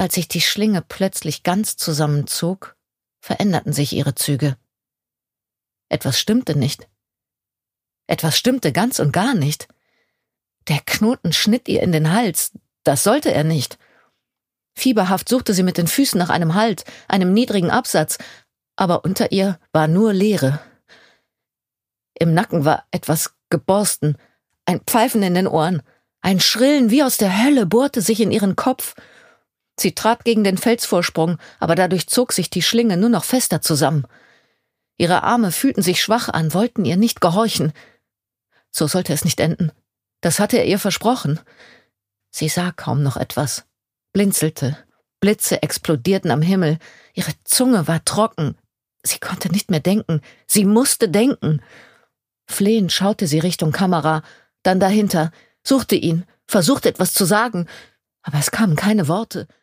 Als sich die Schlinge plötzlich ganz zusammenzog, veränderten sich ihre Züge. Etwas stimmte nicht. Etwas stimmte ganz und gar nicht. Der Knoten schnitt ihr in den Hals. Das sollte er nicht. Fieberhaft suchte sie mit den Füßen nach einem Halt, einem niedrigen Absatz, aber unter ihr war nur Leere. Im Nacken war etwas geborsten, ein Pfeifen in den Ohren, ein Schrillen wie aus der Hölle bohrte sich in ihren Kopf. Sie trat gegen den Felsvorsprung, aber dadurch zog sich die Schlinge nur noch fester zusammen. Ihre Arme fühlten sich schwach an, wollten ihr nicht gehorchen. So sollte es nicht enden. Das hatte er ihr versprochen. Sie sah kaum noch etwas, blinzelte. Blitze explodierten am Himmel. Ihre Zunge war trocken. Sie konnte nicht mehr denken. Sie musste denken. Flehend schaute sie Richtung Kamera, dann dahinter, suchte ihn, versuchte etwas zu sagen, aber es kamen keine Worte.